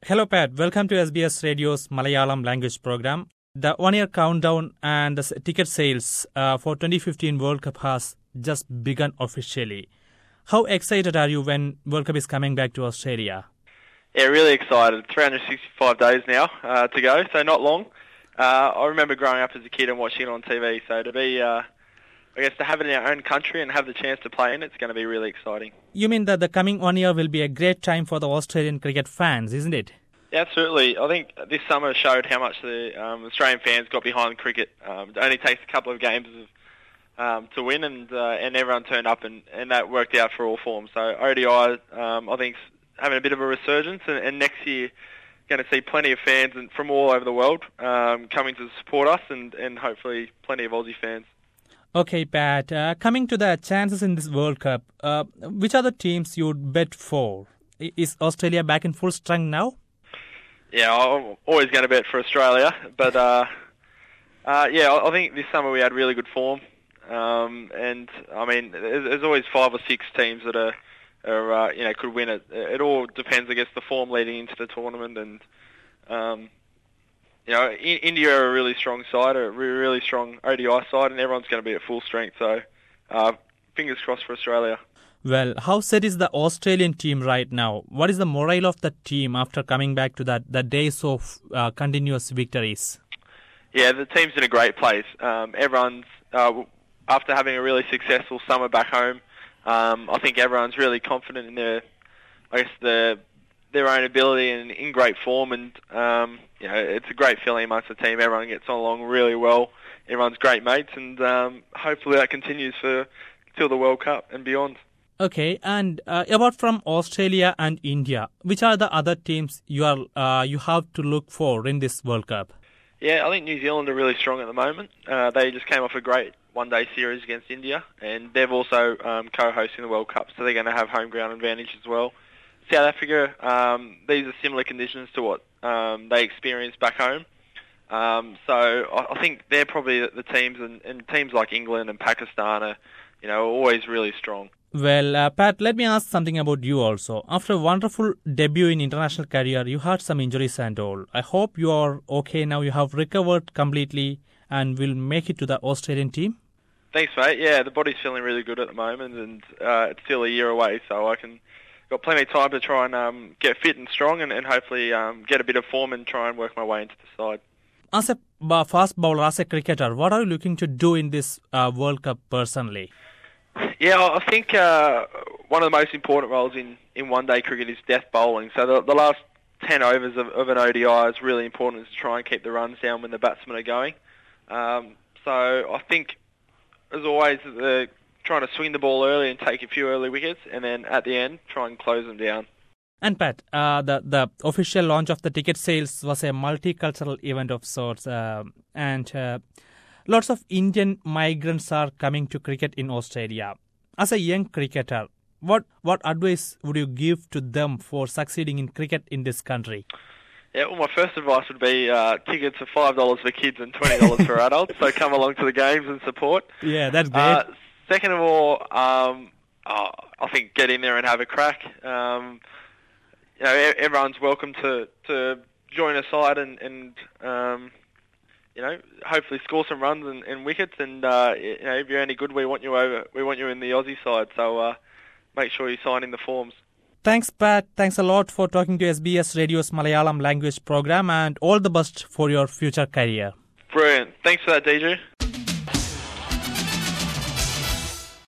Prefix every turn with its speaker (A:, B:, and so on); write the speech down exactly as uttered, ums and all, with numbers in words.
A: Hello, Pat. Welcome to S B S Radio's Malayalam language program. The one-year countdown and the s- ticket sales uh, for twenty fifteen World Cup has just begun officially. How excited are you when World Cup is coming back to Australia?
B: Yeah, really excited. three hundred sixty-five days now uh, to go, so not long. Uh, I remember growing up as a kid and watching it on T V, so to be, uh, I guess, to have it in our own country and have the chance to play in it, it's going to be really exciting.
A: You mean that the coming one year will be a great time for the Australian cricket fans, isn't it?
B: Yeah, absolutely. I think this summer showed how much the um, Australian fans got behind cricket. Um, it only takes a couple of games of, um, to win, and uh, and everyone turned up, and, and that worked out for all forms. So O D I, um, I think, having a bit of a resurgence, and, and next year going to see plenty of fans and from all over the world um, coming to support us, and, and hopefully plenty of Aussie fans.
A: Okay, Pat. Uh, coming to the chances in this World Cup, uh, which are the teams you would bet for? I- Is Australia back in full strength now?
B: Yeah, I'm always going to bet for Australia, but uh, uh, yeah, I I think this summer we had really good form, um, and I mean, there's, there's always five or six teams that are, are uh, you know, could win it. It all depends, I guess, the form leading into the tournament, and um, you know, I- India are a really strong side, a re- really strong O D I side, and everyone's going to be at full strength. So, uh, fingers crossed for Australia.
A: Well, how set is the Australian team right now? What is the morale of the team after coming back to that the days of uh, continuous victories?
B: Yeah, the team's in a great place. Um, everyone's, uh, after having a really successful summer back home, um, I think everyone's really confident in their, I guess, the, their own ability and in great form. And, um, you know, it's a great feeling amongst the team. Everyone gets on along really well. Everyone's great mates, and um, hopefully that continues for till the World Cup and beyond.
A: Okay, and uh, apart from Australia and India, which are the other teams you are uh, you have to look for in this World Cup?
B: Yeah, I think New Zealand are really strong at the moment. Uh, they just came off a great one-day series against India, and they're also um, co-hosting the World Cup, so they're going to have home ground advantage as well. South Africa, um, these are similar conditions to what um, they experienced back home. Um, so I, I think they're probably the, the teams, and, and teams like England and Pakistan are, you know, always really strong.
A: Well, uh, Pat, let me ask something about you also. After a wonderful debut in international career, you had some injuries and all. I hope you are okay now. You have recovered completely and will make it to the Australian team.
B: Thanks, mate. Yeah, the body's feeling really good at the moment, and uh, it's still a year away, so I can got plenty of time to try and um, get fit and strong, and, and hopefully um, get a bit of form and try and work my way into the side.
A: As a uh, fast bowler, as a cricketer, what are you looking to do in this uh, World Cup personally?
B: Yeah, I think uh, one of the most important roles in, in one-day cricket is death bowling. So the, the last ten overs of, of an O D I is really important to try and keep the runs down when the batsmen are going. Um, so I think, as always, the, trying to swing the ball early and take a few early wickets, and then at the end, try and close them down.
A: And Pat, uh, the, the official launch of the ticket sales was a multicultural event of sorts, uh, and uh, lots of Indian migrants are coming to cricket in Australia. As a young cricketer, what what advice would you give to them for succeeding in cricket in this country?
B: Yeah, well, my first advice would be uh, tickets are five dollars for kids and twenty dollars for adults, so come along to the games and support.
A: Yeah, that's great.
B: Uh, second of all, um, oh, I think get in there and have a crack. Um, you know, everyone's welcome to, to join a side and, and um, you know, hopefully score some runs and, and wickets. And uh, you know, if you're any good, we want you over. We want you in the Aussie side. So uh, make sure you sign in the forms.
A: Thanks, Pat. Thanks a lot for talking to S B S Radio's Malayalam language program, and all the best for your future career.
B: Brilliant. Thanks for that, D J.